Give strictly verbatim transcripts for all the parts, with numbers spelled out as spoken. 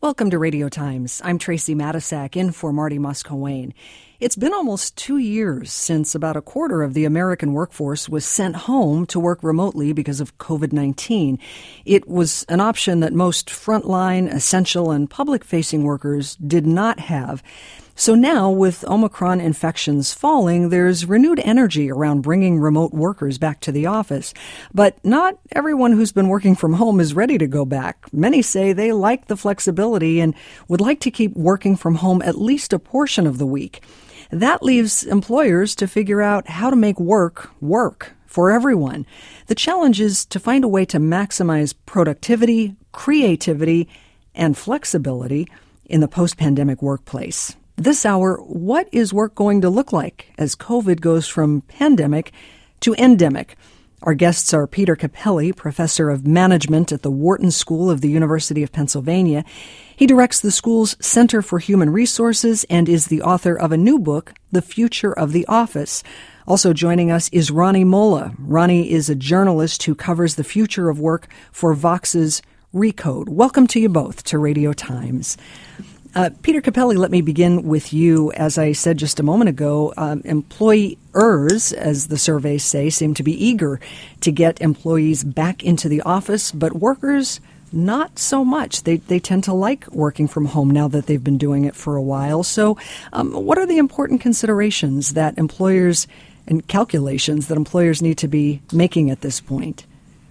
Welcome to Radio Times. I'm Tracy Matisak, in for Marty Muscowain. It's been almost two years since about a quarter of the American workforce was sent home to work remotely because of covid nineteen. It was an option that most frontline, essential, and public-facing workers did not have. So now, with Omicron infections falling, there's renewed energy around bringing remote workers back to the office. But not everyone who's been working from home is ready to go back. Many say they like the flexibility and would like to keep working from home at least a portion of the week. That leaves employers to figure out how to make work work for everyone. The challenge is to find a way to maximize productivity, creativity, and flexibility in the post-pandemic workplace. This hour, what is work going to look like as COVID goes from pandemic to endemic? Our guests are Peter Cappelli, professor of management at the Wharton School of the University of Pennsylvania. He directs the school's Center for Human Resources and is the author of a new book, The Future of the Office. Also joining us is Ronnie Molla. Ronnie is a journalist who covers the future of work for Vox's Recode. Welcome to you both to Radio Times. Uh, Peter Cappelli, let me begin with you. As I said just a moment ago, um, employers, as the surveys say, seem to be eager to get employees back into the office, but workers, not so much. They they tend to like working from home now that they've been doing it for a while. So um, what are the important considerations that employers and calculations that employers need to be making at this point?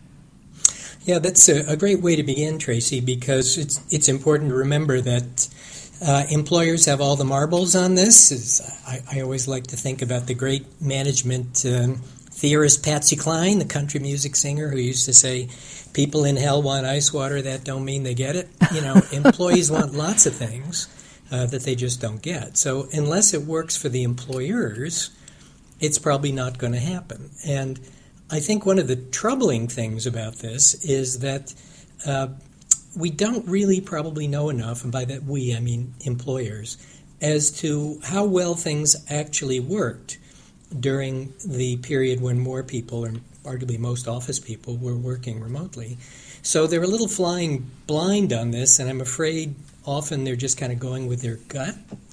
Yeah, that's a, a great way to begin, Tracy, because it's it's important to remember that uh, employers have all the marbles on this. It's, I, I always like to think about the great management um, theorist Patsy Cline, the country music singer, who used to say, "People in hell want ice water. That don't mean they get it." You know, employees want lots of things uh, that they just don't get. So unless it works for the employers, it's probably not going to happen. And I think one of the troubling things about this is that uh, we don't really probably know enough, and by that we, I mean employers, as to how well things actually worked during the period when more people, or arguably most office people, were working remotely. So they're a little flying blind on this, and I'm afraid often they're just kind of going with their gut.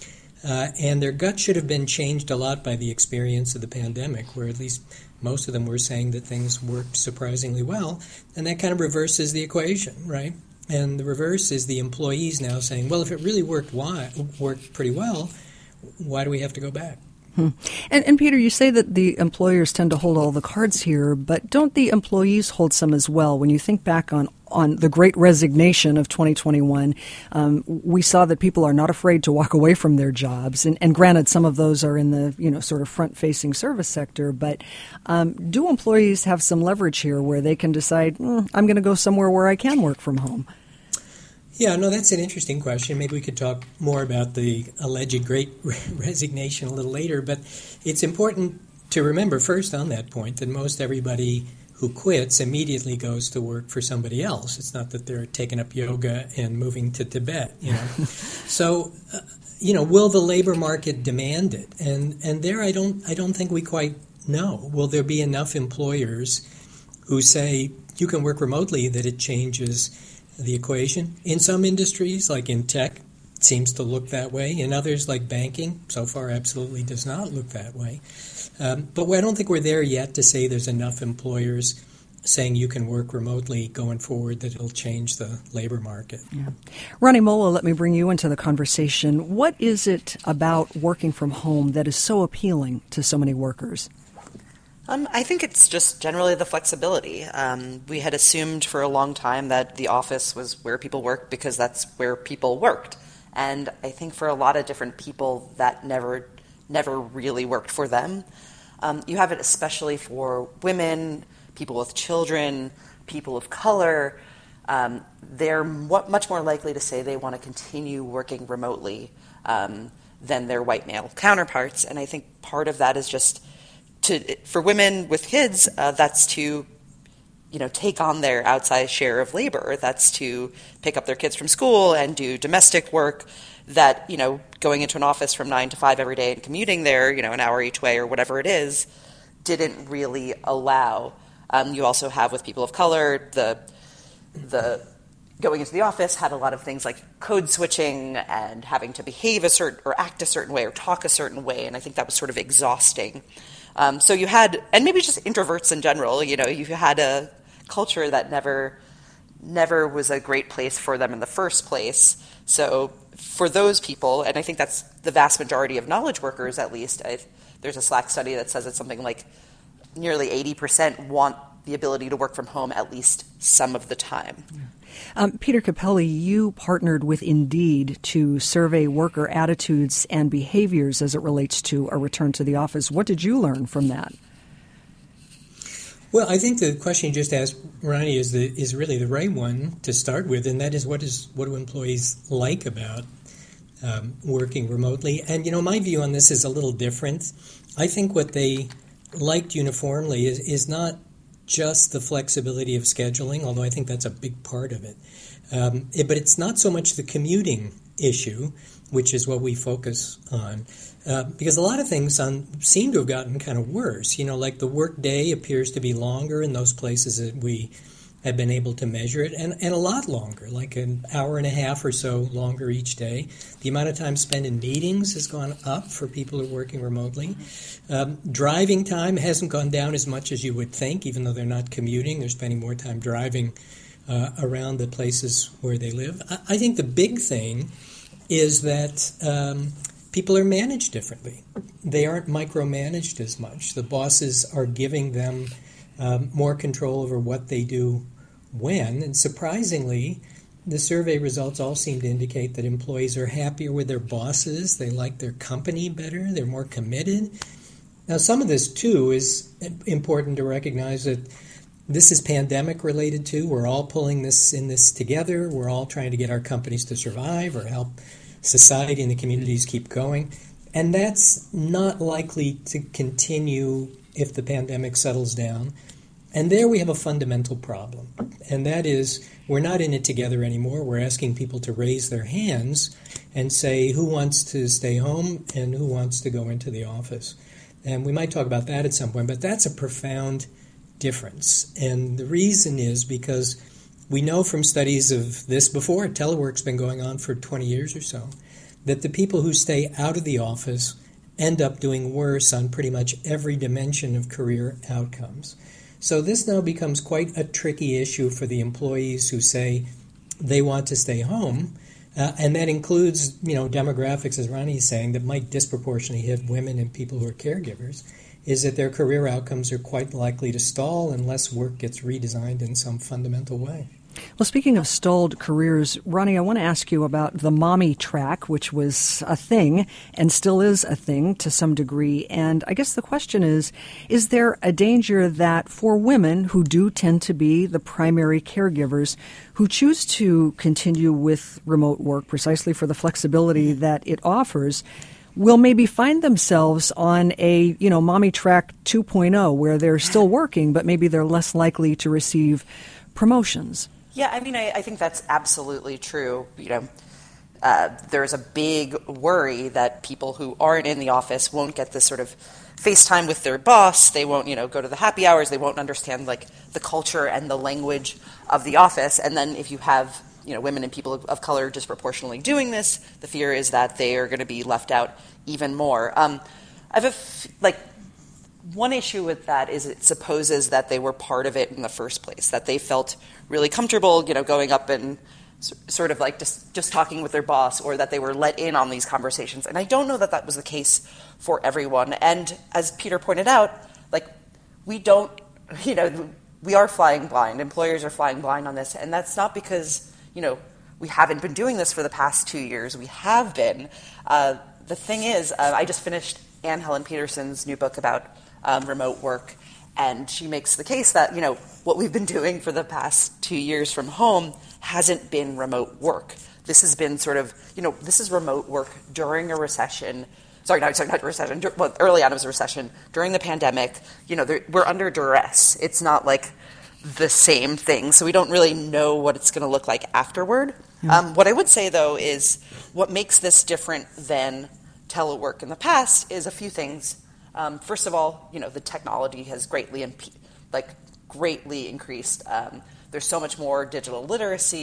Uh, and their gut should have been changed a lot by the experience of the pandemic, where at least most of them were saying that things worked surprisingly well, and that kind of reverses the equation, right? And the reverse is the employees now saying, well, if it really worked why, worked pretty well, why do we have to go back? Hmm. And, and Peter, you say that the employers tend to hold all the cards here, but don't the employees hold some as well? When you think back on, on the Great Resignation of twenty twenty-one, um, we saw that people are not afraid to walk away from their jobs. And, and granted, some of those are in the you know sort of front-facing service sector, but um, do employees have some leverage here where they can decide, mm, I'm going to go somewhere where I can work from home? Yeah, no, that's an interesting question. Maybe we could talk more about the alleged Great Resignation a little later, but it's important to remember first on that point that most everybody who quits immediately goes to work for somebody else. It's not that they're taking up yoga and moving to Tibet, you know. So, uh, you know, will the labor market demand it? And and there I don't I don't think we quite know. Will there be enough employers who say you can work remotely that it changes the equation? In some industries, like in tech, it seems to look that way. In others, like banking, so far absolutely does not look that way. Um, but I don't think we're there yet to say there's enough employers saying you can work remotely going forward that it'll change the labor market. Yeah. Ronnie Molla, let me bring you into the conversation. What is it about working from home that is so appealing to so many workers? Um, I think it's just generally the flexibility. Um, we had assumed for a long time that the office was where people worked because that's where people worked. And I think for a lot of different people, that never never really worked for them. Um, you have it especially for women, people with children, people of color. Um, they're m- much more likely to say they want to continue working remotely um, than their white male counterparts. And I think part of that is just To, for women with kids, uh, that's to, you know, take on their outsized share of labor. That's to pick up their kids from school and do domestic work that, you know, going into an office from nine to five every day and commuting there, you know, an hour each way or whatever it is, didn't really allow. Um, you also have with people of color the the going into the office had a lot of things like code switching and having to behave a certain or act a certain way or talk a certain way, and I think that was sort of exhausting. Um, so you had, and maybe just introverts in general, you know, you had a culture that never, never was a great place for them in the first place. So for those people, and I think that's the vast majority of knowledge workers, at least, I've, there's a Slack study that says it's something like nearly eighty percent want the ability to work from home at least some of the time. Yeah. Um, Peter Capelli, you partnered with Indeed to survey worker attitudes and behaviors as it relates to a return to the office. What did you learn from that? Well, I think the question you just asked, Ronnie, is the is really the right one to start with, and that is what is what do employees like about um, working remotely? And, you know, my view on this is a little different. I think what they liked uniformly is, is not just the flexibility of scheduling, although I think that's a big part of it. Um, it. But it's not so much the commuting issue, which is what we focus on, uh, because a lot of things on, seem to have gotten kind of worse. You know, like the work day appears to be longer in those places that we have been able to measure it, and, and a lot longer, like an hour and a half or so longer each day. The amount of time spent in meetings has gone up for people who are working remotely. Um, driving time hasn't gone down as much as you would think, even though they're not commuting. They're spending more time driving uh, around the places where they live. I, I think the big thing is that um, people are managed differently. They aren't micromanaged as much. The bosses are giving them um, more control over what they do when, and surprisingly, the survey results all seem to indicate that employees are happier with their bosses, they like their company better, they're more committed. Now, some of this, too, is important to recognize that this is pandemic related, too. We're all pulling this in this together. We're all trying to get our companies to survive or help society and the communities keep going. And that's not likely to continue if the pandemic settles down. And there we have a fundamental problem, and that is we're not in it together anymore. We're asking people to raise their hands and say who wants to stay home and who wants to go into the office. And we might talk about that at some point, but that's a profound difference. And the reason is because we know from studies of this before, telework's been going on for twenty years or so, that the people who stay out of the office end up doing worse on pretty much every dimension of career outcomes. So this now becomes quite a tricky issue for the employees who say they want to stay home, uh, and that includes, you know, demographics, as Ronnie's saying, that might disproportionately hit women and people who are caregivers, is that their career outcomes are quite likely to stall unless work gets redesigned in some fundamental way. Well, speaking of stalled careers, Ronnie, I want to ask you about the mommy track, which was a thing and still is a thing to some degree. And I guess the question is, is there a danger that for women who do tend to be the primary caregivers who choose to continue with remote work precisely for the flexibility that it offers, will maybe find themselves on a, you know, mommy track two point oh where they're still working, but maybe they're less likely to receive promotions? Yeah, I mean, I, I think that's absolutely true. You know, uh, there's a big worry that people who aren't in the office won't get this sort of FaceTime with their boss. They won't, you know, go to the happy hours. They won't understand, like, the culture and the language of the office. And then if you have, you know, women and people of, of color disproportionately doing this, the fear is that they are going to be left out even more. Um, I have a, f- like, one issue with that is it supposes that they were part of it in the first place, that they felt really comfortable, you know, going up and s- sort of like just, just talking with their boss, or that they were let in on these conversations. And I don't know that that was the case for everyone. And as Peter pointed out, like, we don't, you know, we are flying blind. Employers are flying blind on this. And that's not because, you know, we haven't been doing this for the past two years. We have been. Uh, the thing is, uh, I just finished Anne Helen Peterson's new book about Um, remote work, and she makes the case that, you know, what we've been doing for the past two years from home hasn't been remote work. This has been sort of, you know, this is remote work during a recession. Sorry, not, sorry, not a recession. Dur- well, early on it was a recession. During the pandemic, you know, we're under duress. It's not like the same thing, so we don't really know what it's going to look like afterward. Mm-hmm. Um, what I would say, though, is what makes this different than telework in the past is a few things. Um, first of all, you know, the technology has greatly, imp- like, greatly increased. Um, there's so much more digital literacy.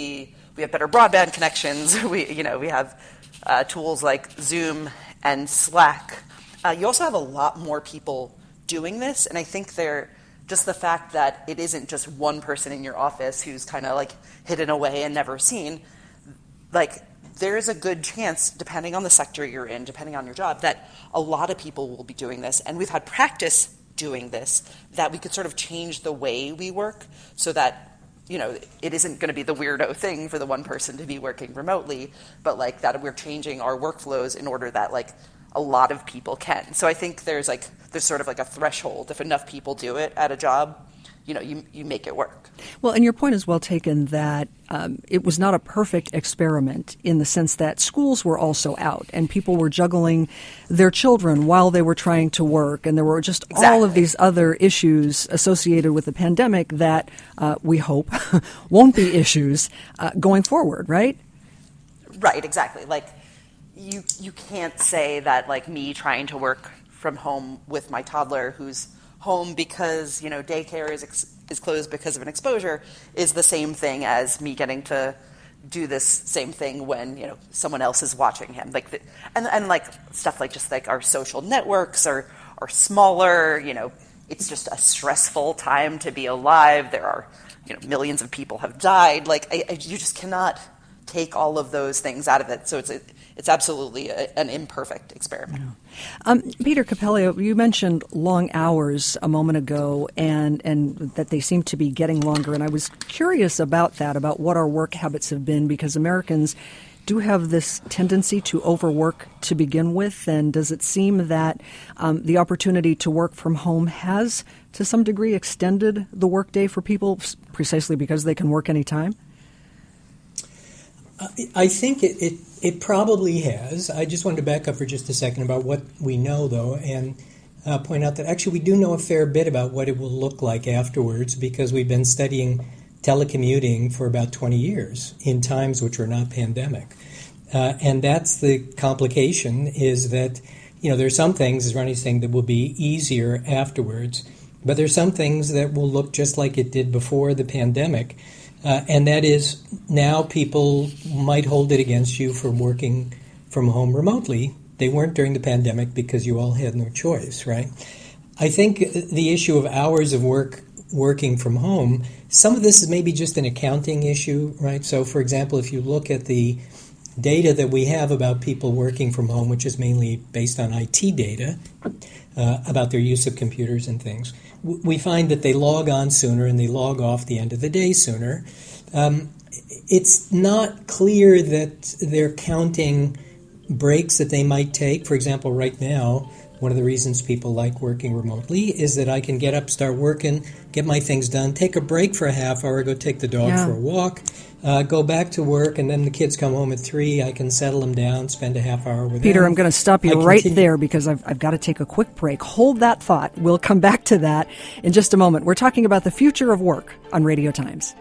we have better broadband connections. We, you know, we have uh, tools like Zoom and Slack. Uh, you also have a lot more people doing this, and I think they're just the fact that it isn't just one person in your office who's kind of like hidden away and never seen. Like, there is a good chance, depending on the sector you're in, depending on your job, that a lot of people will be doing this. And we've had practice doing this, that we could sort of change the way we work so that, you know, it isn't going to be the weirdo thing for the one person to be working remotely, but like that we're changing our workflows in order that like a lot of people can. So I think there's like, there's sort of like a threshold. If enough people do it at a job, you know, you you make it work. Well, and your point is well taken that um, it was not a perfect experiment in the sense that schools were also out and people were juggling their children while they were trying to work. And there were just exactly. all of these other issues associated with the pandemic that uh, we hope won't be issues uh, going forward, right? Right, exactly. Like you, you can't say that like me trying to work from home with my toddler who's home because, you know, daycare is ex- is closed because of an exposure is the same thing as me getting to do this same thing when, you know, someone else is watching him. Like, the, and and like stuff like just like our social networks are are smaller. You know, it's just a stressful time to be alive. There are, you know, millions of people have died. Like, I, I, you just cannot take all of those things out of it. So it's a, it's absolutely a, an imperfect experiment. Yeah. Um, Peter Capelli, you mentioned long hours a moment ago and, and that they seem to be getting longer. And I was curious about that, about what our work habits have been, because Americans do have this tendency to overwork to begin with. And does it seem that um, the opportunity to work from home has, to some degree, extended the workday for people precisely because they can work anytime? I think it, it, it probably has. I just wanted to back up for just a second about what we know, though, and uh, point out that actually we do know a fair bit about what it will look like afterwards because we've been studying telecommuting for about twenty years in times which are not pandemic. Uh, and that's the complication is that, you know, there's some things, as Ronnie's saying, that will be easier afterwards, but there's some things that will look just like it did before the pandemic. Uh, and that is now people might hold it against you for working from home remotely. They weren't during the pandemic because you all had no choice, right? I think the issue of hours of work working from home, some of this is maybe just an accounting issue, right? So, for example, if you look at the data that we have about people working from home, which is mainly based on I T data, uh, about their use of computers and things, we find that they log on sooner and they log off the end of the day sooner. Um, it's not clear that they're counting breaks that they might take. For example, right now, one of the reasons people like working remotely is that I can get up, start working, get my things done, take a break for a half hour, go take the dog yeah. for a walk, uh, go back to work, and then the kids come home at three. I can settle them down, spend a half hour with Peter, them. I'm going to stop you I right continue. there because I've, I've got to take a quick break. Hold that thought. We'll come back to that in just a moment. We're talking about the future of work on Radio Times.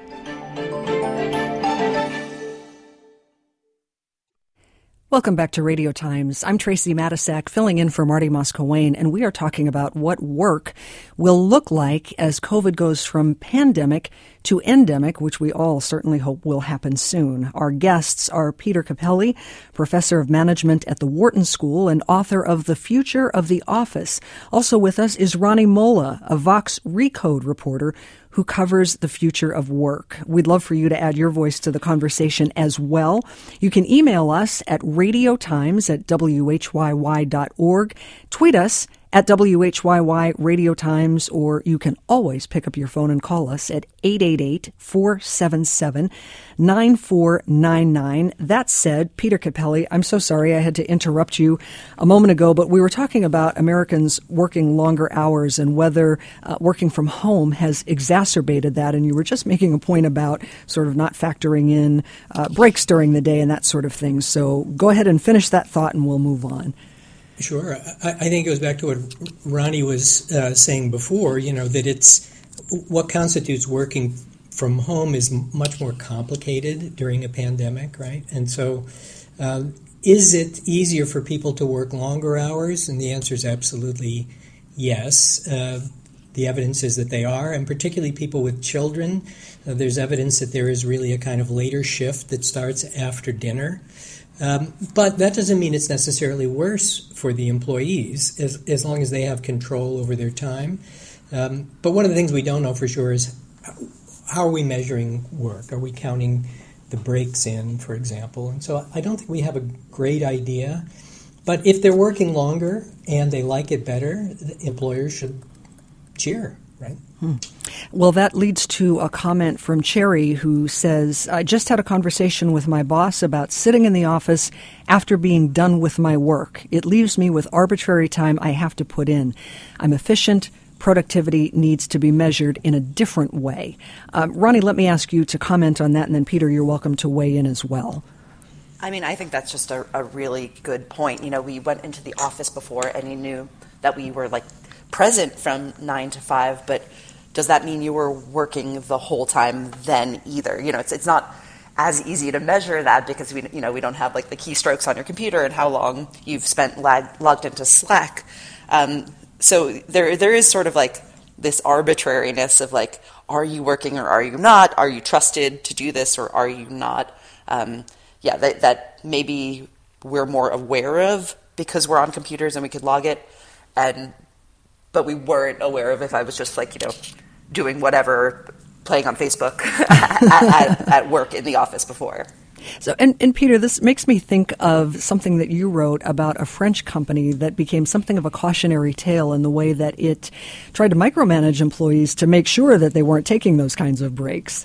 Welcome back to Radio Times. I'm Tracy Matisak, filling in for Marty Moscowain, and we are talking about what work will look like as COVID goes from pandemic to endemic, which we all certainly hope will happen soon. Our guests are Peter Capelli, professor of management at the Wharton School and author of The Future of the Office. Also with us is Ronnie Molla, a Vox Recode reporter who covers the future of work. We'd love for you to add your voice to the conversation as well. You can email us at radiotimes at w h y y dot org, tweet us at W H Y Y Radio Times, or you can always pick up your phone and call us at eight eight eight, four seven seven, nine four nine nine. That said, Peter Capelli, I'm so sorry I had to interrupt you a moment ago, but we were talking about Americans working longer hours and whether uh, working from home has exacerbated that, and you were just making a point about sort of not factoring in uh, breaks during the day and that sort of thing. So go ahead and finish that thought and we'll move on. Sure. I, I think it goes back to what Ronnie was uh, saying before, you know, that it's what constitutes working from home is much more complicated during a pandemic, right? And so uh, is it easier for people to work longer hours? And the answer is absolutely yes. Uh, the evidence is that they are, and particularly people with children. Uh, there's evidence that there is really a kind of later shift that starts after dinner. Um, but that doesn't mean it's necessarily worse for the employees, as, as long as they have control over their time. Um, but one of the things we don't know for sure is how are we measuring work? Are we counting the breaks in, for example? And so I don't think we have a great idea. But if they're working longer and they like it better, employers should cheer, right? Hmm. Well, that leads to a comment from Cherry, who says, I just had a conversation with my boss about sitting in the office after being done with my work. It leaves me with arbitrary time I have to put in. I'm efficient. Productivity needs to be measured in a different way. Um, Ronnie, let me ask you to comment on that, and then Peter, you're welcome to weigh in as well. I mean, I think that's just a, a really good point. You know, we went into the office before and you knew that we were like present from nine to five, but does that mean you were working the whole time then either? You know, it's it's not as easy to measure that because we you know we don't have like the keystrokes on your computer and how long you've spent lag, logged into Slack. Um, so there there is sort of like this arbitrariness of like, are you working or are you not? Are you trusted to do this or are you not? Um, yeah, that, that maybe we're more aware of because we're on computers and we could log it, and but we weren't aware of if I was just like, you know, doing whatever, playing on Facebook at, at, at work in the office before. So, and, and Peter, this makes me think of something that you wrote about a French company that became something of a cautionary tale in the way that it tried to micromanage employees to make sure that they weren't taking those kinds of breaks.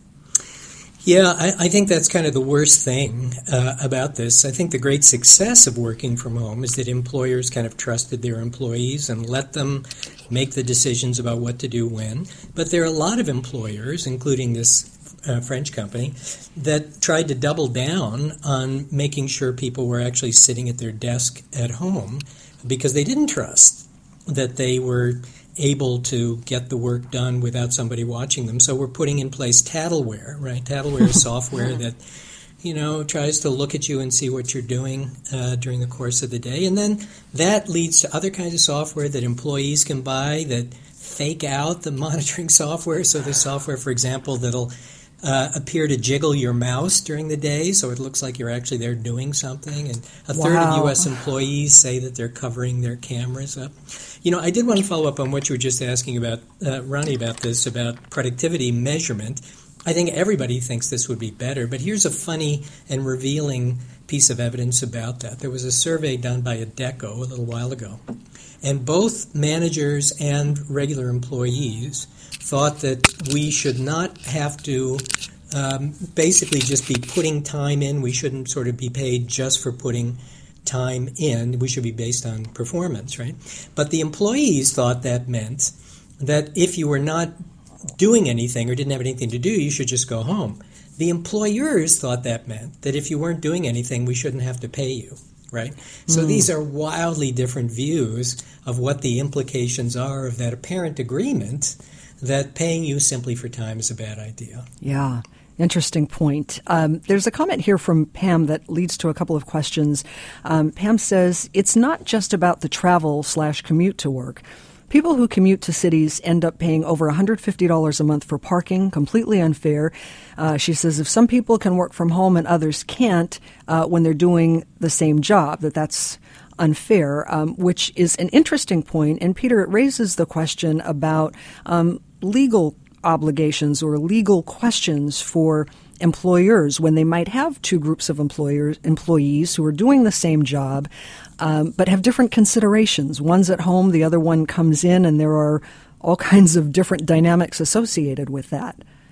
Yeah, I, I think that's kind of the worst thing uh, about this. I think the great success of working from home is that employers kind of trusted their employees and let them make the decisions about what to do when. But there are a lot of employers, including this uh, French company, that tried to double down on making sure people were actually sitting at their desk at home because they didn't trust that they were able to get the work done without somebody watching them. So we're putting in place Tattleware, right? Tattleware is software that, you know, tries to look at you and see what you're doing uh, during the course of the day. And then that leads to other kinds of software that employees can buy that fake out the monitoring software. So there's software, for example, that'll uh, appear to jiggle your mouse during the day so it looks like you're actually there doing something. And a third Wow. of U S employees say that they're covering their cameras up. You know, I did want to follow up on what you were just asking about, uh, Ronnie, about this, about productivity measurement. I think everybody thinks this would be better, but here's a funny and revealing piece of evidence about that. There was a survey done by Adecco a little while ago, and both managers and regular employees thought that we should not have to um, basically just be putting time in. We shouldn't sort of be paid just for putting time in. We should be based on performance, right? But the employees thought that meant that if you were not doing anything or didn't have anything to do, you should just go home. The employers thought that meant that if you weren't doing anything, we shouldn't have to pay you, right? So mm. these are wildly different views of what the implications are of that apparent agreement that paying you simply for time is a bad idea. Yeah. Interesting point. Um, there's a comment here from Pam that leads to a couple of questions. Um, Pam says, it's not just about the travel slash commute to work. People who commute to cities end up paying over one hundred fifty dollars a month for parking, completely unfair. Uh, she says if some people can work from home and others can't uh, when they're doing the same job, that that's unfair, um, which is an interesting point. And Peter, it raises the question about um, legal obligations or legal questions for employers when they might have two groups of employers employees who are doing the same job um, but have different considerations. One's at home, the other one comes in, and there are all kinds of different dynamics associated with that.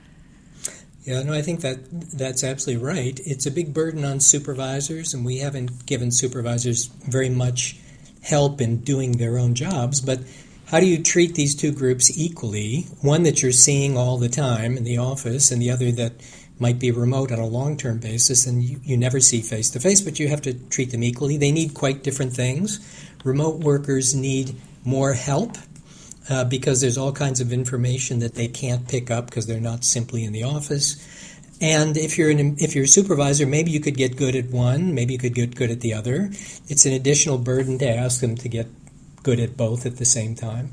Yeah, no, I think that that's absolutely right. It's a big burden on supervisors, and we haven't given supervisors very much help in doing their own jobs, but how do you treat these two groups equally? One that you're seeing all the time in the office and the other that might be remote on a long-term basis and you, you never see face-to-face, but you have to treat them equally. They need quite different things. Remote workers need more help uh, because there's all kinds of information that they can't pick up because they're not simply in the office. And if you're an, if you're a supervisor, maybe you could get good at one, maybe you could get good at the other. It's an additional burden to ask them to get good at both at the same time.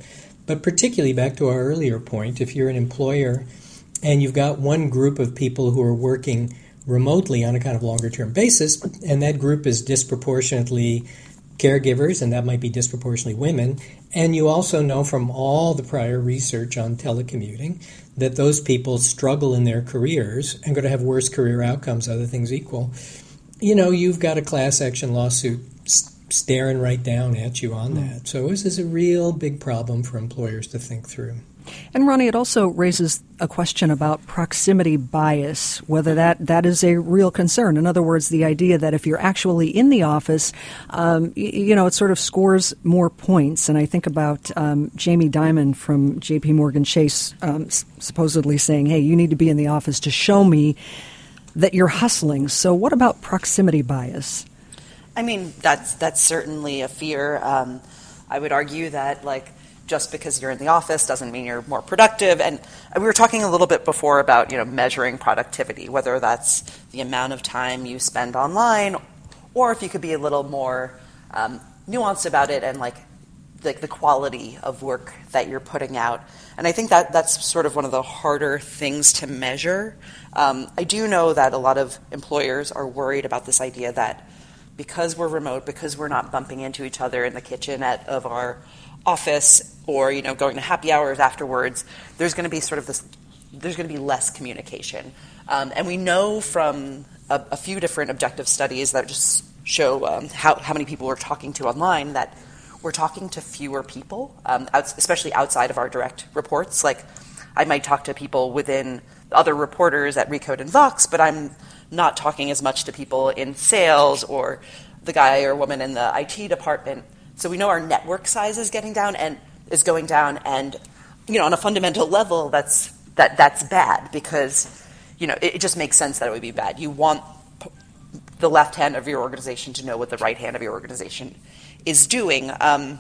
But particularly back to our earlier point, if you're an employer and you've got one group of people who are working remotely on a kind of longer-term basis, and that group is disproportionately caregivers, and that might be disproportionately women, and you also know from all the prior research on telecommuting that those people struggle in their careers and going to have worse career outcomes, other things equal, you know, you've got a class action lawsuit staring right down at you on that. So this is a real big problem for employers to think through. And Ronnie, it also raises a question about proximity bias, whether that, that is a real concern. In other words, the idea that if you're actually in the office, um, you, you know, it sort of scores more points. And I think about um, Jamie Dimon from J P Morgan Chase um, supposedly saying, hey, you need to be in the office to show me that you're hustling. So what about proximity bias? I mean, that's that's certainly a fear. Um, I would argue that, like, just because you're in the office doesn't mean you're more productive. And we were talking a little bit before about, you know, measuring productivity, whether that's the amount of time you spend online, or if you could be a little more um, nuanced about it and, like, like the quality of work that you're putting out. And I think that that's sort of one of the harder things to measure. Um, I do know that a lot of employers are worried about this idea that because we're remote, because we're not bumping into each other in the kitchen at, of our office, or, you know, going to happy hours afterwards, there's going to be sort of this, there's going to be less communication. Um, and we know from a, a few different objective studies that just show um, how, how many people we're talking to online that we're talking to fewer people, um, out, especially outside of our direct reports. Like, I might talk to people within other reporters at Recode and Vox, but I'm not talking as much to people in sales or the guy or woman in the I T department. So we know our network size is getting down and is going down, and, you know, on a fundamental level, that's that that's bad because, you know, it, it just makes sense that it would be bad. You want p- the left hand of your organization to know what the right hand of your organization is doing. Um,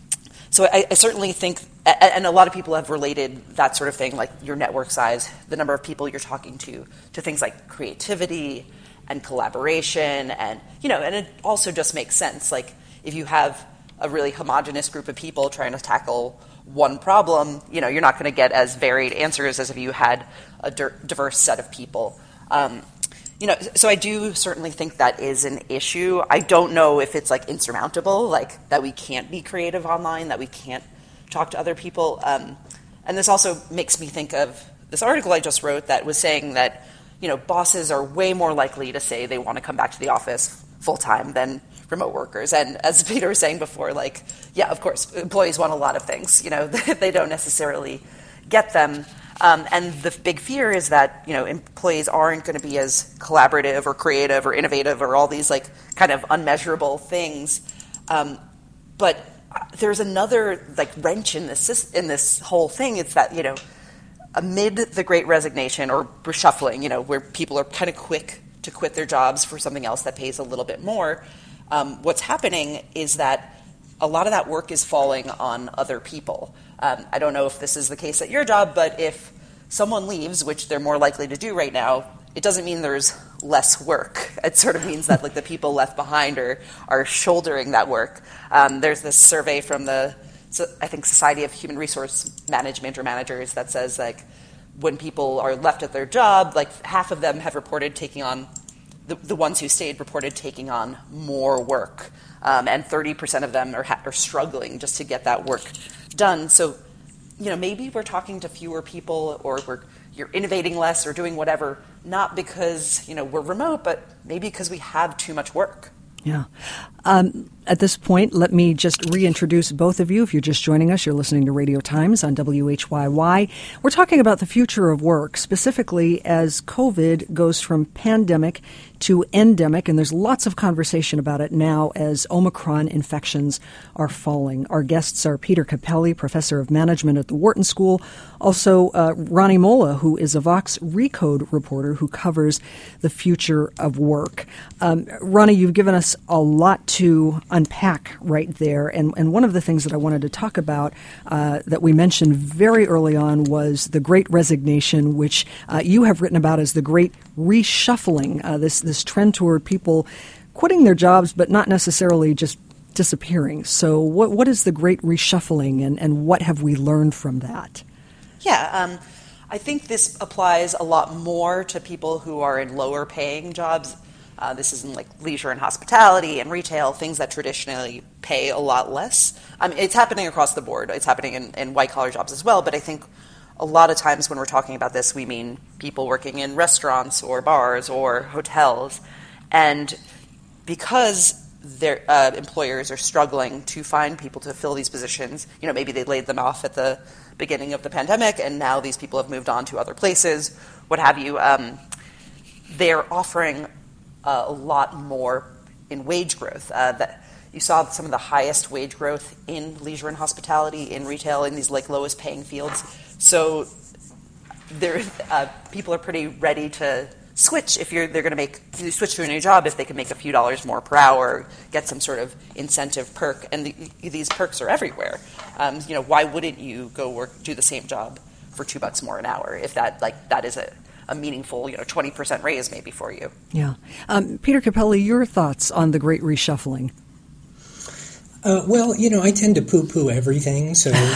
so I, I certainly think, and a lot of people have related that sort of thing, like your network size, the number of people you're talking to, to things like creativity and collaboration, and, you know, and it also just makes sense. Like, if you have a really homogenous group of people trying to tackle one problem, you know, you're not going to get as varied answers as if you had a dir- diverse set of people. Um, you know, so I do certainly think that is an issue. I don't know if it's, like, insurmountable, like that we can't be creative online, that we can't talk to other people. Um, and this also makes me think of this article I just wrote that was saying that, you know, bosses are way more likely to say they want to come back to the office full-time than remote workers. And as Peter was saying before, like, yeah, of course, employees want a lot of things. You know, they don't necessarily get them. Um, and the big fear is that, you know, employees aren't going to be as collaborative or creative or innovative or all these, like, kind of unmeasurable things. Um, but there's another, like, wrench in this in this whole thing. It's that, you know, amid the Great Resignation or reshuffling, you know, where people are kind of quick to quit their jobs for something else that pays a little bit more, um, what's happening is that a lot of that work is falling on other people. Um, I don't know if this is the case at your job, but if someone leaves, which they're more likely to do right now, it doesn't mean there's less work. It sort of means that, like, the people left behind are, are shouldering that work. Um, there's this survey from the, I think, Society of Human Resource Management or Managers that says, like, when people are left at their job, like, half of them have reported taking on, the, the ones who stayed reported taking on more work. Um, and thirty percent of them are, ha- are struggling just to get that work done. So, you know, maybe we're talking to fewer people, or we're you're innovating less or doing whatever, not because, you know, we're remote, but maybe because we have too much work. Yeah. Um, at this point, let me just reintroduce both of you. If you're just joining us, you're listening to Radio Times on W H Y Y. We're talking about the future of work, specifically as COVID goes from pandemic to endemic, and there's lots of conversation about it now as Omicron infections are falling. Our guests are Peter Capelli, professor of management at the Wharton School, also uh, Ronnie Molla, who is a Vox Recode reporter who covers the future of work. Um, Ronnie, you've given us a lot to unpack right there, and, and one of the things that I wanted to talk about uh, that we mentioned very early on was the Great Resignation, which uh, you have written about as the Great Reshuffling, uh, this this trend toward people quitting their jobs, but not necessarily just disappearing. So what what is the great reshuffling, and, and what have we learned from that? Yeah, um, I think this applies a lot more to people who are in lower paying jobs. Uh, this is in like leisure and hospitality and retail, things that traditionally pay a lot less. I mean, it's happening across the board. It's happening in, in white-collar jobs as well, but I think a lot of times when we're talking about this, we mean people working in restaurants or bars or hotels. And because their uh, employers are struggling to find people to fill these positions, you know, maybe they laid them off at the beginning of the pandemic, and now these people have moved on to other places, what have you, um, they're offering uh, a lot more in wage growth. Uh, that you saw some of the highest wage growth in leisure and hospitality, in retail, in these like lowest paying fields. So there, uh, people are pretty ready to switch if you're they're going to make you switch to a new job if they can make a few dollars more per hour, get some sort of incentive perk, and the, these perks are everywhere. Um, you know, why wouldn't you go work do the same job for two bucks more an hour if that like that is a, a meaningful you know twenty percent raise maybe for you? Yeah, um, Peter Cappelli, your thoughts on the great reshuffling? Uh, well, you know, I tend to poo-poo everything, so you know,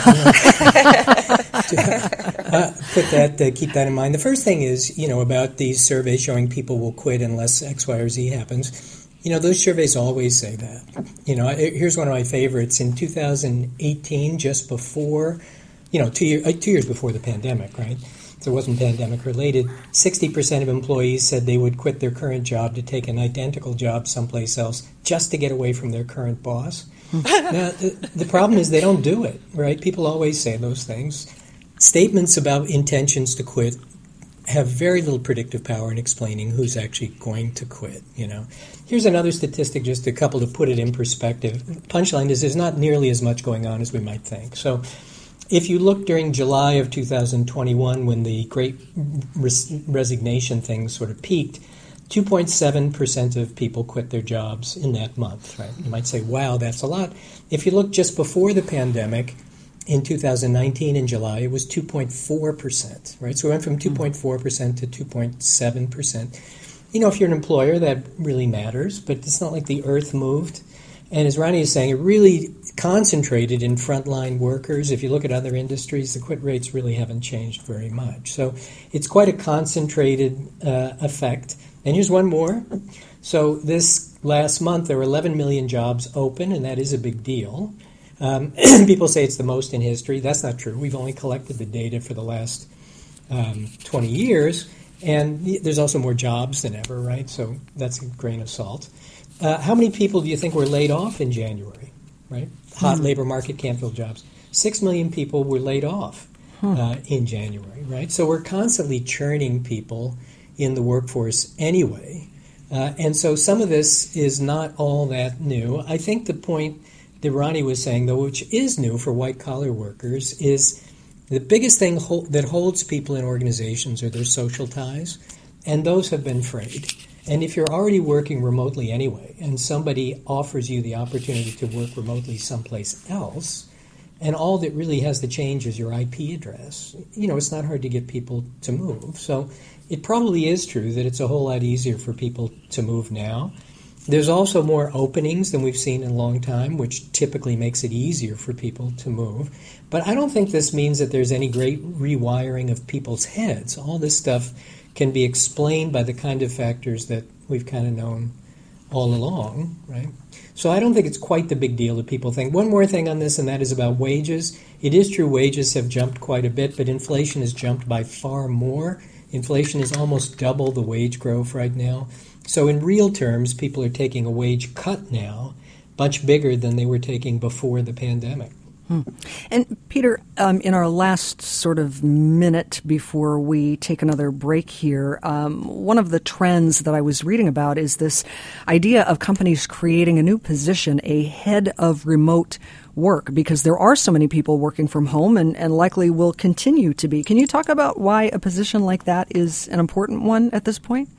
uh, put that, uh, keep that in mind. The first thing is, you know, about these surveys showing people will quit unless X, Y, or Z happens. You know, those surveys always say that. You know, here's one of my favorites. In two thousand eighteen, just before, you know, two, year, uh, two years before the pandemic, right? So it wasn't pandemic related. sixty percent of employees said they would quit their current job to take an identical job someplace else just to get away from their current boss. Now, the, the problem is they don't do it, right? People always say those things. Statements about intentions to quit have very little predictive power in explaining who's actually going to quit, you know. Here's another statistic, just a couple to put it in perspective. Punchline is there's not nearly as much going on as we might think. So if you look during July of two thousand twenty-one, when the great res- resignation thing sort of peaked, two point seven percent of people quit their jobs in that month, right? You might say, wow, that's a lot. If you look just before the pandemic, in two thousand nineteen in July, it was two point four percent, right? So we went from two point four percent to two point seven percent. You know, if you're an employer, that really matters, but it's not like the earth moved. And as Ronnie is saying, it really concentrated in frontline workers. If you look at other industries, the quit rates really haven't changed very much. So it's quite a concentrated uh, effect. And here's one more. So this last month, there were eleven million jobs open, and that is a big deal. Um, people say it's the most in history. That's not true. We've only collected the data for the last um, twenty years, and there's also more jobs than ever, right? So that's a grain of salt. Uh, how many people do you think were laid off in January, right? Hot mm-hmm. labor market, can't fill jobs. Six million people were laid off uh, in January, right? So we're constantly churning people in the workforce anyway. Uh, and so some of this is not all that new. I think the point that Ronnie was saying, though, which is new for white-collar workers, is the biggest thing ho- that holds people in organizations are their social ties, and those have been frayed. And if you're already working remotely anyway, and somebody offers you the opportunity to work remotely someplace else, and all that really has to change is your I P address, you know, it's not hard to get people to move. So it probably is true that it's a whole lot easier for people to move now. There's also more openings than we've seen in a long time, which typically makes it easier for people to move. But I don't think this means that there's any great rewiring of people's heads. All this stuff can be explained by the kind of factors that we've kind of known all along, right? So I don't think it's quite the big deal that people think. One more thing on this, and that is about wages. It is true wages have jumped quite a bit, but inflation has jumped by far more. Inflation is almost double the wage growth right now. So in real terms, people are taking a wage cut now, much bigger than they were taking before the pandemic. Hmm. And Peter, um, in our last sort of minute before we take another break here, um, one of the trends that I was reading about is this idea of companies creating a new position, a head of remote work, because there are so many people working from home and, and likely will continue to be. Can you talk about why a position like that is an important one at this point?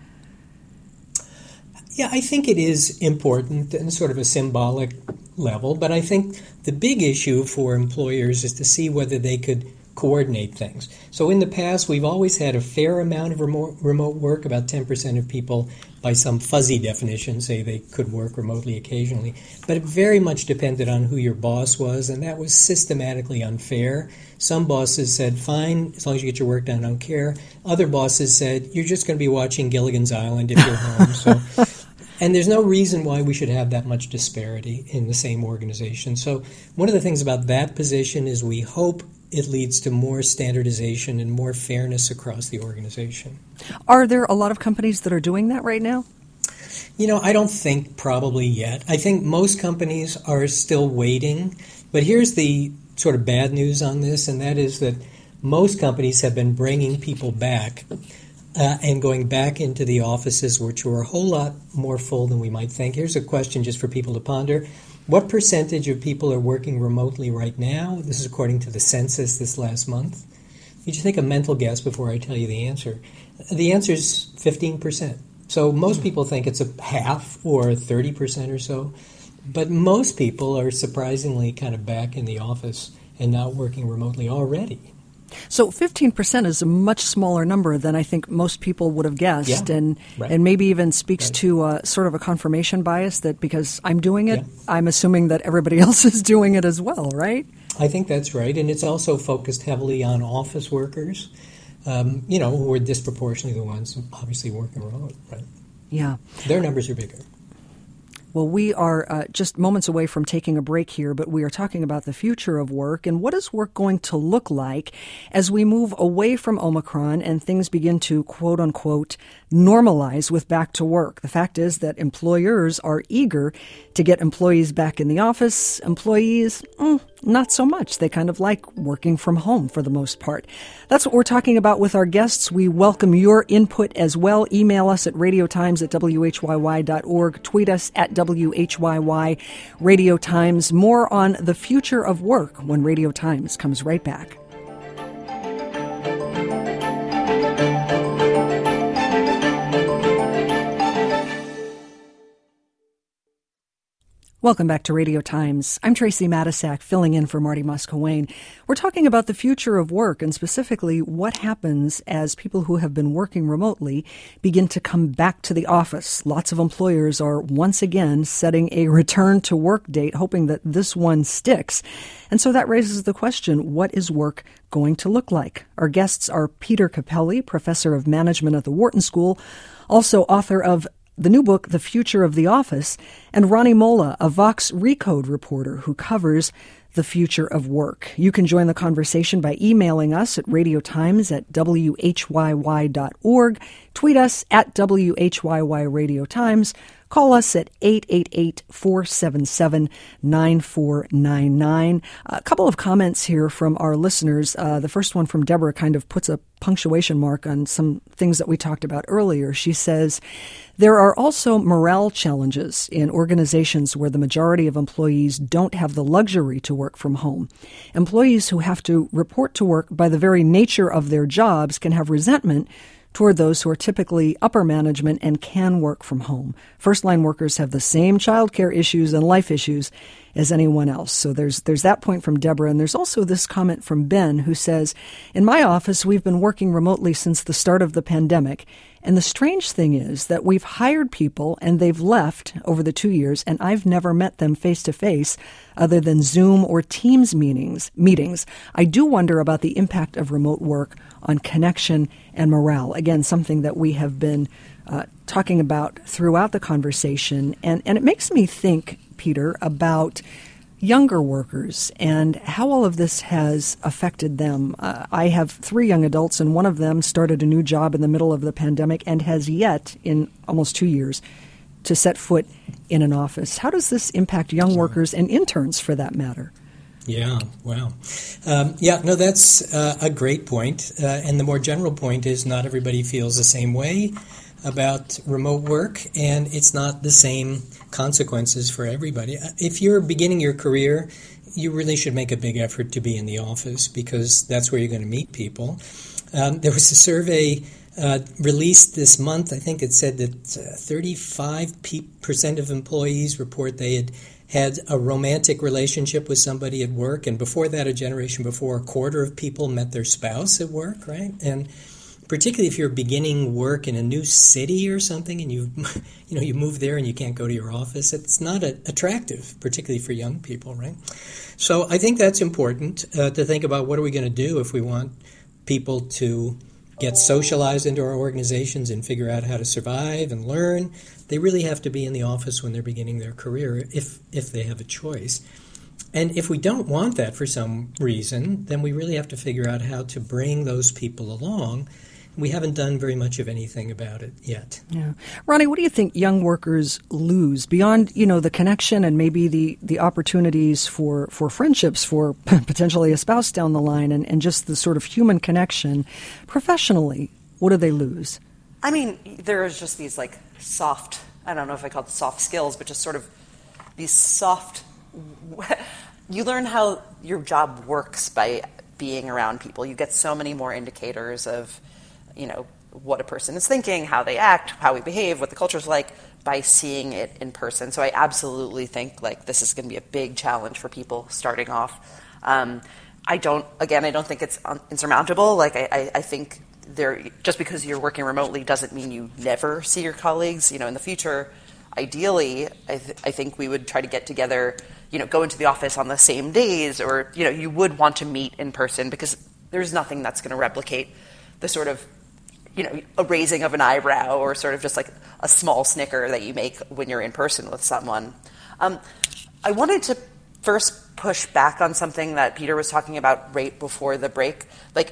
Yeah, I think it is important in sort of a symbolic level, but I think the big issue for employers is to see whether they could coordinate things. So in the past, we've always had a fair amount of remote, remote work. About ten percent of people, by some fuzzy definition, say they could work remotely occasionally. But it very much depended on who your boss was, and that was systematically unfair. Some bosses said, fine, as long as you get your work done, I don't care. Other bosses said, you're just going to be watching Gilligan's Island if you're home. So, and there's no reason why we should have that much disparity in the same organization. So one of the things about that position is we hope it leads to more standardization and more fairness across the organization. Are there a lot of companies that are doing that right now? You know, I don't think probably yet. I think most companies are still waiting. But here's the sort of bad news on this, and that is that most companies have been bringing people back uh, and going back into the offices, which were a whole lot more full than we might think. Here's a question just for people to ponder. What percentage of people are working remotely right now? This is according to the census this last month. You just take a mental guess before I tell you the answer. The answer is fifteen percent. So most people think it's a half or thirty percent or so. But most people are surprisingly kind of back in the office and not working remotely already. So fifteen percent is a much smaller number than I think most people would have guessed, yeah, and right. and maybe even speaks right. to uh, sort of a confirmation bias that because I'm doing it, yeah. I'm assuming that everybody else is doing it as well, right? I think that's right, and it's also focused heavily on office workers, um, you know, who are disproportionately the ones obviously working remote, right? Yeah. Their numbers are bigger. Well, we are uh, just moments away from taking a break here, but we are talking about the future of work and what is work going to look like as we move away from Omicron and things begin to, quote unquote, normalize with back to work. The fact is that employers are eager to get employees back in the office. Employees, mm, not so much. They kind of like working from home for the most part. That's what we're talking about with our guests. We welcome your input as well. Email us at radiotimes at w h y y dot org. Tweet us at W H Y Y Radio Times. More on the future of work when Radio Times comes right back. Welcome back to Radio Times. I'm Tracy Matisak, filling in for Marty Muscowain. We're talking about the future of work and specifically what happens as people who have been working remotely begin to come back to the office. Lots of employers are once again setting a return to work date, hoping that this one sticks. And so that raises the question, what is work going to look like? Our guests are Peter Capelli, professor of management at the Wharton School, also author of the new book, The Future of the Office, and Ronnie Molla, a Vox Recode reporter who covers the future of work. You can join the conversation by emailing us at radiotimes at w h y y dot org, tweet us at W H Y Y Radio Times, call us at eight eight eight, four seven seven, nine four nine nine. A couple of comments here from our listeners. Uh, the first one from Deborah kind of puts a punctuation mark on some things that we talked about earlier. She says, there are also morale challenges in organizations where the majority of employees don't have the luxury to work from home. Employees who have to report to work by the very nature of their jobs can have resentment toward those who are typically upper management and can work from home. First-line workers have the same childcare issues and life issues as anyone else. So there's there's that point from Deborah. And there's also this comment from Ben who says, in my office, we've been working remotely since the start of the pandemic. And the strange thing is that we've hired people and they've left over the two years, and I've never met them face-to-face other than Zoom or Teams meetings. meetings. I do wonder about the impact of remote work on connection and morale. Again, something that we have been uh, talking about throughout the conversation. And, and it makes me think, Peter, about younger workers and how all of this has affected them. Uh, I have three young adults, and one of them started a new job in the middle of the pandemic and has yet, in almost two years, to set foot in an office. How does this impact young workers and interns, for that matter? Yeah, wow. Um, yeah, no, that's uh, a great point. Uh, and the more general point is not everybody feels the same way about remote work, and it's not the same consequences for everybody. If you're beginning your career, you really should make a big effort to be in the office because that's where you're going to meet people. Um, there was a survey uh, released this month. I think it said that uh, thirty-five percent of employees report they had had a romantic relationship with somebody at work, and before that, a generation before, a quarter of people met their spouse at work, right? And particularly if you're beginning work in a new city or something, and you, you know, you move there and you can't go to your office, it's not a, attractive, particularly for young people, right? So I think that's important uh, to think about what are we going to do if we want people to get socialized into our organizations and figure out how to survive and learn. They really have to be in the office when they're beginning their career if if they have a choice. And if we don't want that for some reason, then we really have to figure out how to bring those people along. We haven't done very much of anything about it yet. Yeah. Ronnie, what do you think young workers lose beyond, you know, the connection and maybe the, the opportunities for, for friendships, for potentially a spouse down the line, and, and just the sort of human connection professionally? What do they lose? I mean, there's just these like soft, I don't know if I call it soft skills, but just sort of these soft, you learn how your job works by being around people. You get so many more indicators of, you know, what a person is thinking, how they act, how we behave, what the culture's like by seeing it in person. So I absolutely think like this is going to be a big challenge for people starting off. Um, I don't, again, I don't think it's insurmountable. Like I, I, I think there, just because you're working remotely doesn't mean you never see your colleagues. You know, in the future, ideally, I, th- I think we would try to get together, you know, go into the office on the same days, or, you know, you would want to meet in person because there's nothing that's going to replicate the sort of, you know, a raising of an eyebrow or sort of just like a small snicker that you make when you're in person with someone. Um, I wanted to first push back on something that Peter was talking about right before the break. Like,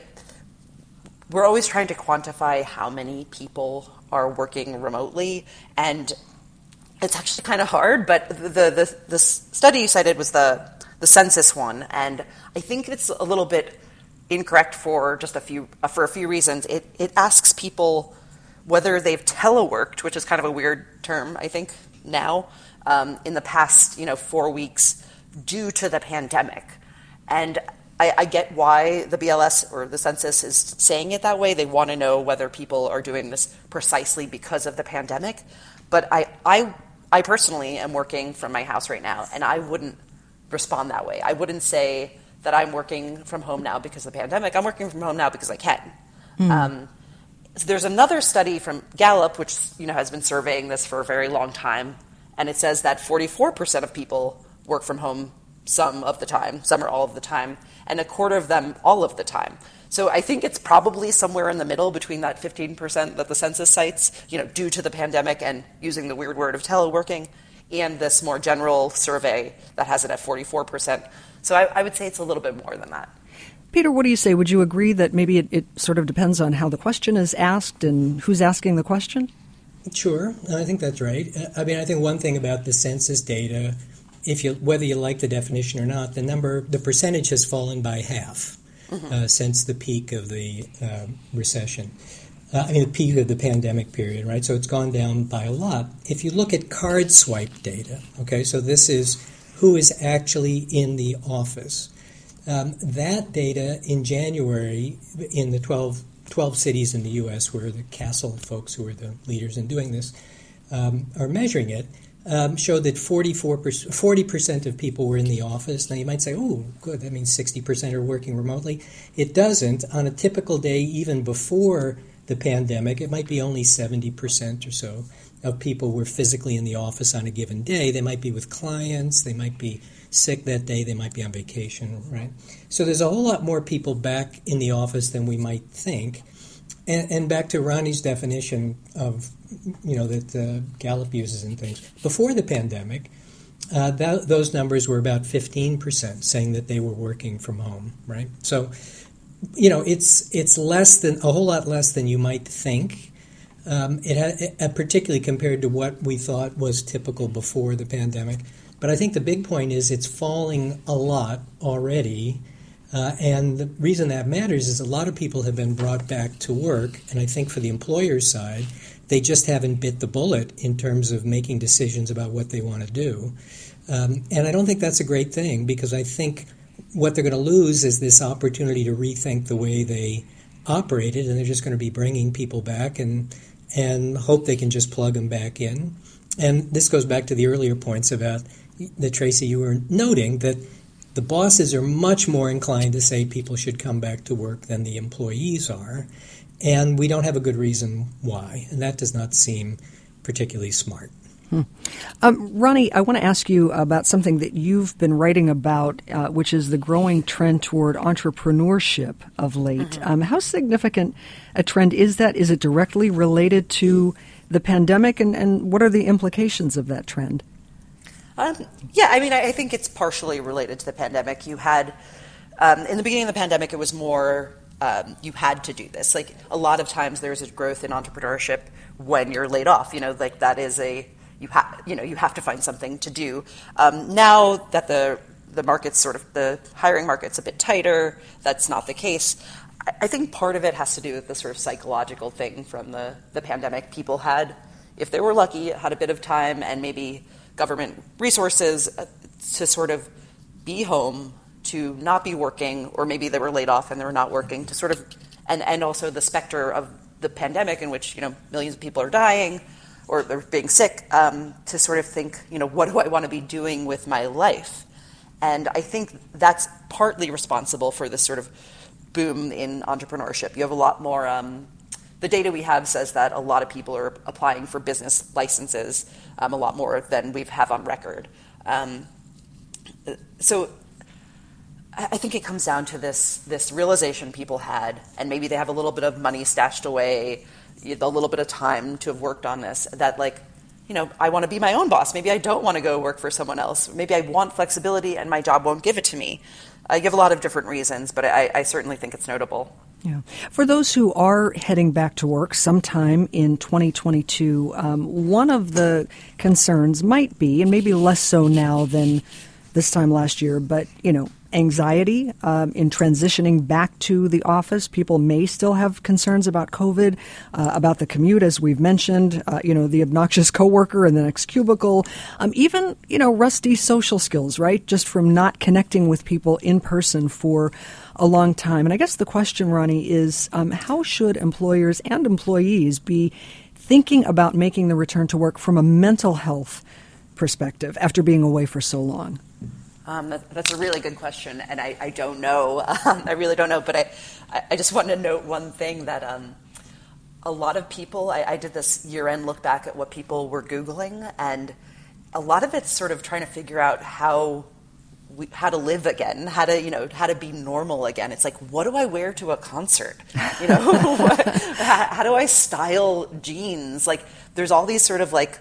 we're always trying to quantify how many people are working remotely, and it's actually kind of hard, but the the, the study you cited was the, the census one, and I think it's a little bit incorrect for just a few uh, for a few reasons. It it asks people whether they've teleworked, which is kind of a weird term, I think, now, um, in the past, you know, four weeks due to the pandemic. And I, I get why the B L S or the census is saying it that way. They want to know whether people are doing this precisely because of the pandemic. But I I I personally am working from my house right now, and I wouldn't respond that way. I wouldn't say that I'm working from home now because of the pandemic. I'm working from home now because I can. Mm. Um, so there's another study from Gallup, which, you know, has been surveying this for a very long time, and it says that forty-four percent of people work from home some of the time, some or all of the time, and a quarter of them all of the time. So I think it's probably somewhere in the middle between that fifteen percent that the census cites, you know, due to the pandemic and using the weird word of teleworking, and this more general survey that has it at forty-four percent. So I, I would say it's a little bit more than that. Peter, what do you say? Would you agree that maybe it, it sort of depends on how the question is asked and who's asking the question? Sure. I think that's right. I mean, I think one thing about the census data, if you whether you like the definition or not, the number, the percentage has fallen by half mm-hmm. uh, since the peak of the uh, recession. Uh, I mean, the peak of the pandemic period, right? So it's gone down by a lot. If you look at card swipe data, okay, so this is who is actually in the office. Um, that data in January in the twelve, twelve cities in the U S where the Castle folks who are the leaders in doing this um, are measuring it, um, showed that forty-four percent, forty percent of people were in the office. Now you might say, oh, good, that means sixty percent are working remotely. It doesn't. On a typical day, even before the pandemic, it might be only seventy percent or so of people were physically in the office on a given day. They might be with clients, they might be sick that day, they might be on vacation, right? So there's a whole lot more people back in the office than we might think. And, and back to Ronnie's definition of, you know, that uh, Gallup uses and things. Before the pandemic, uh, that, those numbers were about fifteen percent saying that they were working from home, right? So, you know, it's it's less than, a whole lot less than you might think. Um, it had, uh, particularly compared to what we thought was typical before the pandemic. But I think the big point is it's falling a lot already. Uh, and the reason that matters is a lot of people have been brought back to work. And I think for the employer's side, they just haven't bit the bullet in terms of making decisions about what they want to do. Um, and I don't think that's a great thing, because I think what they're going to lose is this opportunity to rethink the way they operated, and they're just going to be bringing people back and and hope they can just plug them back in. And this goes back to the earlier points about that, Tracy, you were noting that the bosses are much more inclined to say people should come back to work than the employees are, and we don't have a good reason why, and that does not seem particularly smart. Hmm. Um, Ronnie, I want to ask you about something that you've been writing about, uh, which is the growing trend toward entrepreneurship of late. Mm-hmm. Um, how significant a trend is that? Is it directly related to the pandemic, and, and what are the implications of that trend? Um, yeah, I mean, I, I think it's partially related to the pandemic. You had, um, in the beginning of the pandemic, it was more, um, you had to do this. Like, a lot of times there's a growth in entrepreneurship when you're laid off. You know, like that is a, you have, you know, you have to find something to do. Um, now that the the market's sort of, the hiring market's a bit tighter, that's not the case. I, I think part of it has to do with the sort of psychological thing from the, the pandemic. People had, if they were lucky, had a bit of time and maybe government resources to sort of be home, to not be working, or maybe they were laid off and they were not working, to sort of, and, and also the specter of the pandemic in which, you know, millions of people are dying or they're being sick, um, to sort of think, you know, what do I want to be doing with my life? And I think that's partly responsible for this sort of boom in entrepreneurship. You have a lot more, um, the data we have says that a lot of people are applying for business licenses, um, a lot more than we have on record. Um, so I think it comes down to this this realization people had, and maybe they have a little bit of money stashed away, a little bit of time to have worked on this, that like, you know, I want to be my own boss. Maybe I don't want to go work for someone else. Maybe I want flexibility and my job won't give it to me. I give a lot of different reasons, but I, I certainly think it's notable. Yeah. For those who are heading back to work sometime in twenty twenty-two, um, one of the concerns might be, and maybe less so now than this time last year, but, you know, anxiety um, in transitioning back to the office. People may still have concerns about COVID, uh, about the commute, as we've mentioned, uh, you know, the obnoxious coworker in the next cubicle, um, even, you know, rusty social skills, right? Just from not connecting with people in person for a long time. And I guess the question, Ronnie, is um, how should employers and employees be thinking about making the return to work from a mental health perspective after being away for so long? Um, that, that's a really good question, and I, I don't know. Um, I really don't know, but I, I just want to note one thing, that um, a lot of people, I, I did this year-end look back at what people were Googling, and a lot of it's sort of trying to figure out how we, how to live again, how to, you know, how to be normal again. It's like, what do I wear to a concert? You know, what, how, how do I style jeans? Like, there's all these sort of like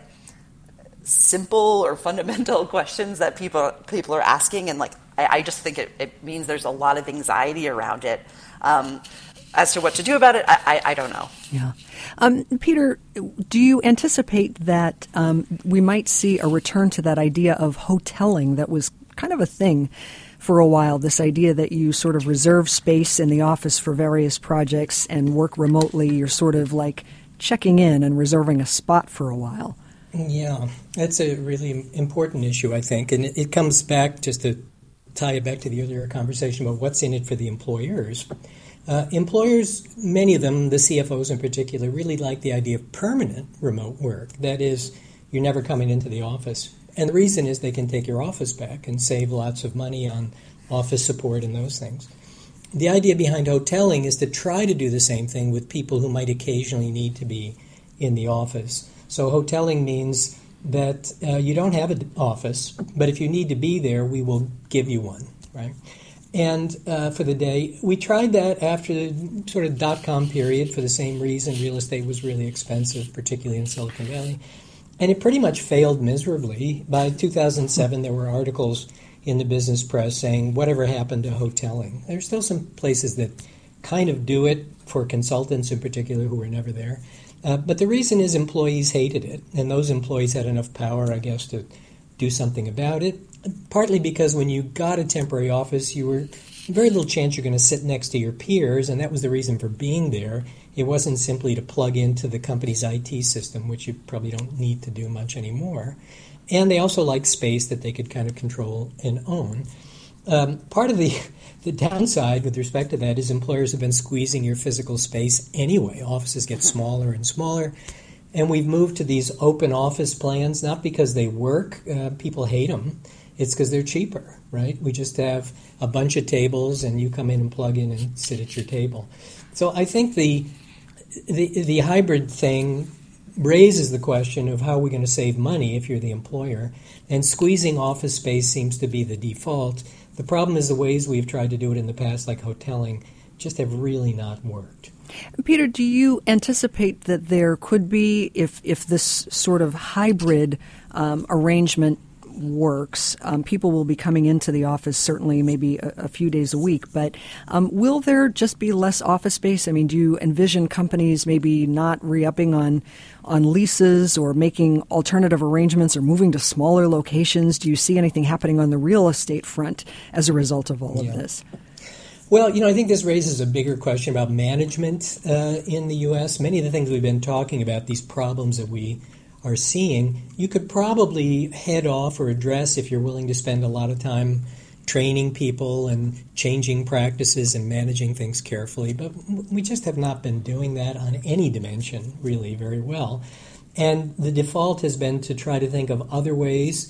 simple or fundamental questions that people people are asking, and like I, I just think it, it means there's a lot of anxiety around it. Um, as to what to do about it, I, I, I don't know. Yeah, um, Peter, do you anticipate that um, we might see a return to that idea of hoteling that was kind of a thing for a while? This idea that you sort of reserve space in the office for various projects and work remotely. You're sort of like checking in and reserving a spot for a while. Yeah, that's a really important issue, I think. And it, it comes back, just to tie it back to the earlier conversation about what's in it for the employers. Uh, employers, many of them, the C F Os in particular, really like the idea of permanent remote work. That is, you're never coming into the office. And the reason is they can take your office back and save lots of money on office support and those things. The idea behind hoteling is to try to do the same thing with people who might occasionally need to be in the office. So hoteling means that uh, you don't have an office, but if you need to be there, we will give you one, right? And uh, for the day, we tried that after the sort of dot-com period for the same reason. Real estate was really expensive, particularly in Silicon Valley. And it pretty much failed miserably. By two thousand seven, there were articles in the business press saying, whatever happened to hoteling? There's still some places that kind of do it, for consultants in particular who were never there. Uh, but the reason is employees hated it, and those employees had enough power, I guess, to do something about it, partly because when you got a temporary office, you were very little chance you're going to sit next to your peers, and that was the reason for being there. It wasn't simply to plug into the company's I T system, which you probably don't need to do much anymore. And they also liked space that they could kind of control and own. um, part of the the downside with respect to that is employers have been squeezing your physical space anyway. Offices get smaller and smaller. And we've moved to these open office plans, not because they work. Uh, people hate them. It's because they're cheaper, right? We just have a bunch of tables, and you come in and plug in and sit at your table. So I think the the, the hybrid thing raises the question of how are we going to save money if you're the employer, and squeezing office space seems to be the default. The problem is the ways we've tried to do it in the past, like hoteling, just have really not worked. Peter, do you anticipate that there could be, if if this sort of hybrid um, arrangement works, um, people will be coming into the office certainly maybe a, a few days a week, but um, will there just be less office space? I mean, do you envision companies maybe not re-upping on, on leases or making alternative arrangements or moving to smaller locations? Do you see anything happening on the real estate front as a result of all yeah. of this? Well, you know, I think this raises a bigger question about management uh, in the U S. Many of the things we've been talking about, these problems that we are seeing, you could probably head off or address if you're willing to spend a lot of time training people and changing practices and managing things carefully. But we just have not been doing that on any dimension really very well. And the default has been to try to think of other ways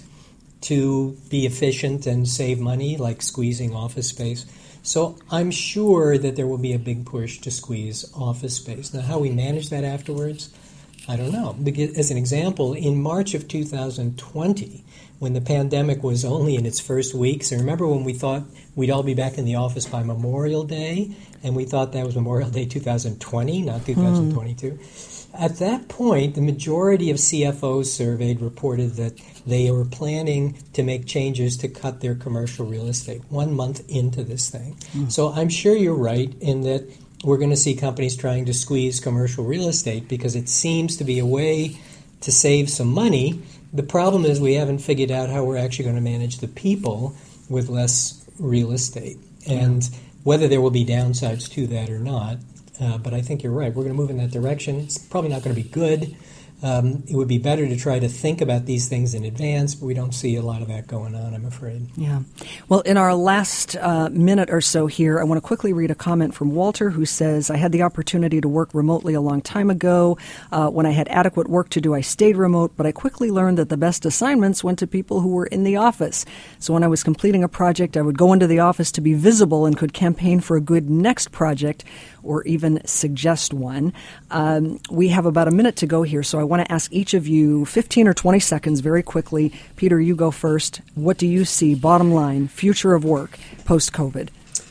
to be efficient and save money, like squeezing office space. So I'm sure that there will be a big push to squeeze office space. Now, how we manage that afterwards, I don't know. As an example, in March of two thousand twenty, when the pandemic was only in its first weeks, and remember when we thought we'd all be back in the office by Memorial Day, and we thought that was Memorial Day two thousand twenty, not two thousand twenty-two. Mm. At that point, the majority of C F Os surveyed reported that they were planning to make changes to cut their commercial real estate one month into this thing. Mm. So I'm sure you're right in that we're going to see companies trying to squeeze commercial real estate because it seems to be a way to save some money. The problem is we haven't figured out how we're actually going to manage the people with less real estate, and yeah. whether there will be downsides to that or not. Uh, but I think you're right. We're going to move in that direction. It's probably not going to be good. Um, it would be better to try to think about these things in advance, but we don't see a lot of that going on, I'm afraid. Yeah. Well, in our last uh, minute or so here, I want to quickly read a comment from Walter, who says, I had the opportunity to work remotely a long time ago. Uh, when I had adequate work to do, I stayed remote, but I quickly learned that the best assignments went to people who were in the office. So when I was completing a project, I would go into the office to be visible and could campaign for a good next project or even suggest one. Um, we have about a minute to go here, so I want to ask each of you fifteen or twenty seconds very quickly. Peter, you go first. What do you see, bottom line, future of work post-COVID?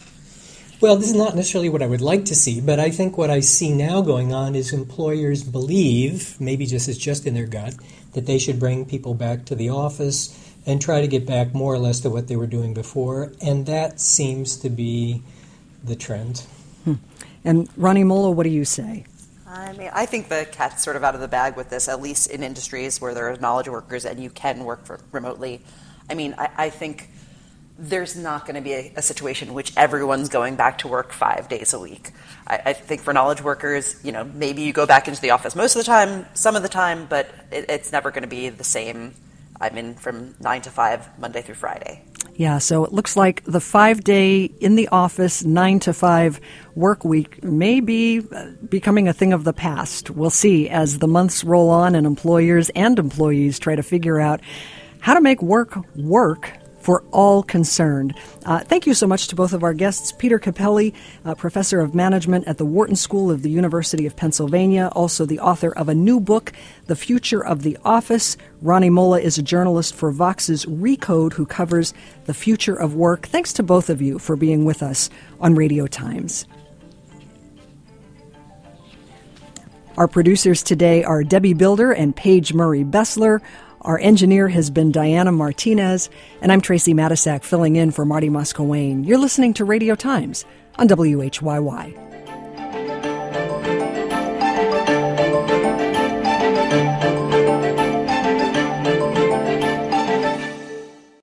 Well, this is not necessarily what I would like to see, but I think what I see now going on is employers believe, maybe just it's just in their gut, that they should bring people back to the office and try to get back more or less to what they were doing before, and that seems to be the trend. Hmm. And Ronnie Molla, what do you say? I mean, I think the cat's sort of out of the bag with this, at least in industries where there are knowledge workers and you can work for, remotely. I mean, I, I think there's not going to be a, a situation in which everyone's going back to work five days a week. I, I think for knowledge workers, you know, maybe you go back into the office most of the time, some of the time, but it, it's never going to be the same. I'm in from nine to five, Monday through Friday. Yeah, so it looks like the five-day in the office, nine to five work week may be becoming a thing of the past. We'll see as the months roll on and employers and employees try to figure out how to make work work for all concerned. Uh, thank you so much to both of our guests, Peter Cappelli, uh, professor of management at the Wharton School of the University of Pennsylvania, also the author of a new book, The Future of the Office. Ronnie Molla is a journalist for Vox's Recode who covers the future of work. Thanks to both of you for being with us on Radio Times. Our producers today are Debbie Builder and Paige Murray Bessler. Our engineer has been Diana Martinez, and I'm Tracy Matisak filling in for Marty Moscowane. You're listening to Radio Times on W H Y Y.